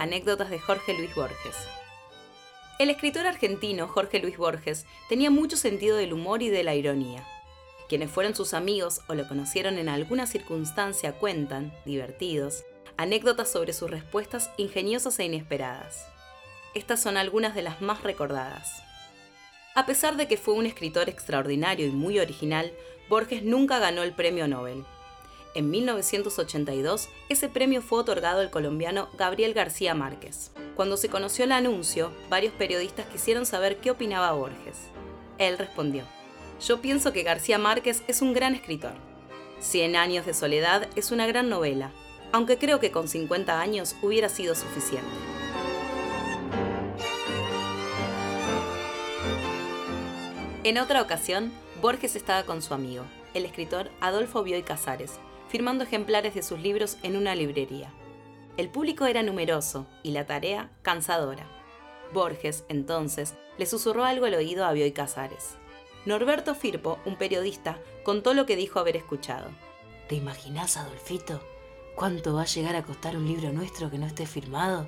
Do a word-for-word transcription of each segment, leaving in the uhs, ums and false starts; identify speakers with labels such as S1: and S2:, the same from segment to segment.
S1: Anécdotas de Jorge Luis Borges. El escritor argentino Jorge Luis Borges tenía mucho sentido del humor y de la ironía. Quienes fueron sus amigos o lo conocieron en alguna circunstancia cuentan, divertidos, anécdotas sobre sus respuestas ingeniosas e inesperadas. Estas son algunas de las más recordadas. A pesar de que fue un escritor extraordinario y muy original, Borges nunca ganó el premio Nobel. En mil novecientos ochenta y dos, ese premio fue otorgado al colombiano Gabriel García Márquez. Cuando se conoció el anuncio, varios periodistas quisieron saber qué opinaba Borges. Él respondió: "Yo pienso que García Márquez es un gran escritor. Cien años de soledad es una gran novela, aunque creo que con cincuenta años hubiera sido suficiente". En otra ocasión, Borges estaba con su amigo, el escritor Adolfo Bioy Casares, firmando ejemplares de sus libros en una librería. El público era numeroso y la tarea cansadora. Borges, entonces, le susurró algo al oído a Bioy Casares. Norberto Firpo, un periodista, contó lo que dijo haber escuchado.
S2: ¿Te imaginás, Adolfito, cuánto va a llegar a costar un libro nuestro que no esté firmado?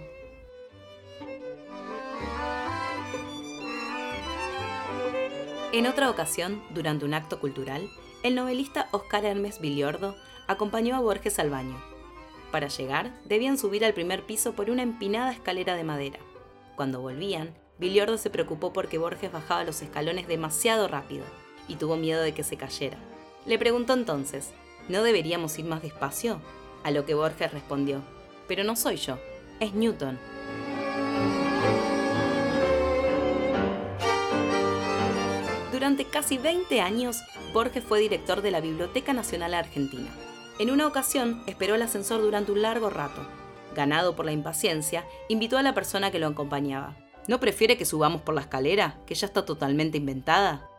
S1: En otra ocasión, durante un acto cultural, el novelista Oscar Hermes Villordo acompañó a Borges al baño. Para llegar, debían subir al primer piso por una empinada escalera de madera. Cuando volvían, Villordo se preocupó porque Borges bajaba los escalones demasiado rápido y tuvo miedo de que se cayera. Le preguntó entonces: ¿no deberíamos ir más despacio? A lo que Borges respondió: «Pero no soy yo, es Newton». Durante casi veinte años, Borges fue director de la Biblioteca Nacional Argentina. En una ocasión, esperó el ascensor durante un largo rato. Ganado por la impaciencia, invitó a la persona que lo acompañaba. «¿No prefiere que subamos por la escalera, que ya está totalmente inventada?».